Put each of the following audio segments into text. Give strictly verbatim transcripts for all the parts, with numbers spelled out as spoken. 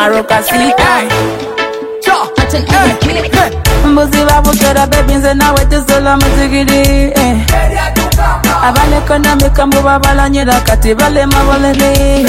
marocasita. Mbuzi babukera baby nze nawe tusola muzigiri. Abale kona mikambu babalanyira kati bale mabalele.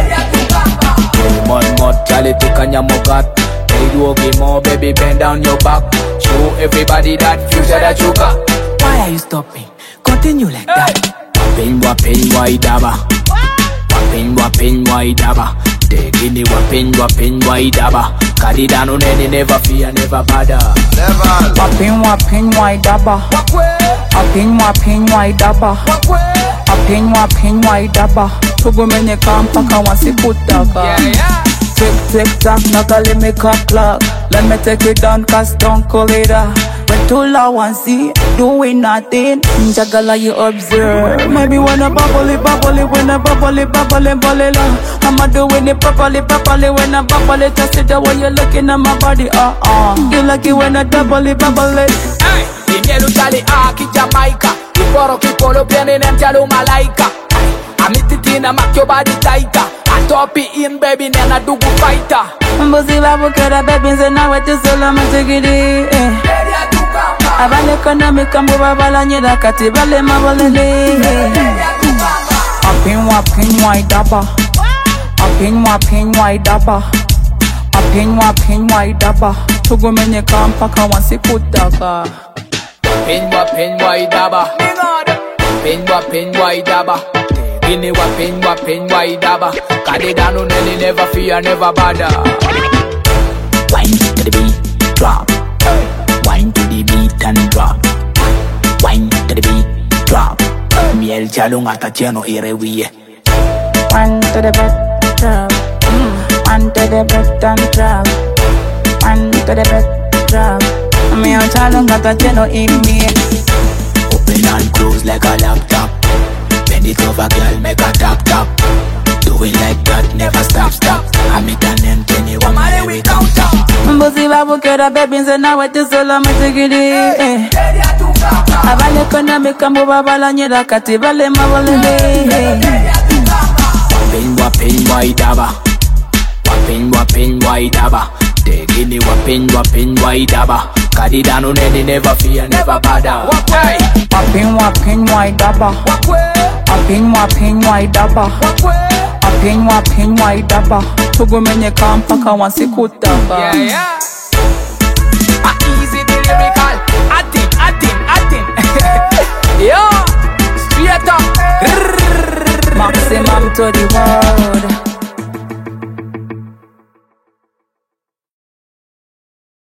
Mon mot chale tikanya mogat. Hey you okay more baby bend down your back. Show everybody that future that you got. Why are you stopping? Continue like that. Wapin wapin waidaba. Wapin wapin waidaba. Tegini wapin wapin waidaba. Kadidano nene never fear never bother. Never. Wapin wapin waidaba. Wapin wapin waidaba. Wapin wapin waidaba. Tugumenye kampaka wasikutaka. Yeah yeah. Tick tick tock, knock let me cock clock. Let me take it down, cause don't call it up. When too low and see, doing nothing. Jagala you observe. Maybe when I bubble it, bubble it, when I bubble it, bubble it, bubble it. I'ma doing it properly, properly. When I bubble it, just it the way you're looking at my body. Uh uh. You like it when I double it, bubble it. Hey, Indielu chali aki Jamaica. Kiporo kipolo piani nemchalu malaika. Amititina make your body tighter. Top it in baby nena dugu fighter. Mbuzi babukera baby nze nawe tusola muzigiri. Abale kona mikambu babalanyira kati bale mabalele. Wapin wapin waidaba. Wapin wapin waidaba. Wapin wapin waidaba. Tugumenye kampaka wasikutaka. Wapin wapin waidaba. Wapin wapin waidaba. Gini wapin wapin waidaba. Kadidano nene never fear never bother. Wine to the beat, drop. Wine to the beat and drop. Wine to the beat, drop. Miel jalung ata cheno irewiye. One to the bed, drop. One to the bed and drop. One to the bed, drop. Miel jalung ata cheno irewiye. Open and close like a laptop. Bend it over, girl, make a tap tap. Do it like that, never stop stop. I make an end anyone, my we count up. Mbuzi babukera baby nze nawe tusola muzigiri. Abale kona mikambu babalanyira kati bale mabalele. Wapin wapin waidaba. Wapin wapin waidaba. Tegini wapin wapin waidaba. Kadidano nene never fear never bother. Wapin wapin waidaba. Wapin wapin waidaba. Wapin wapin waidaba. Tugumenye kampaka wasikutaka. Yeah yeah. A easy the lyrical. Atin atin atin. Yo, straight up. Maximum to the world.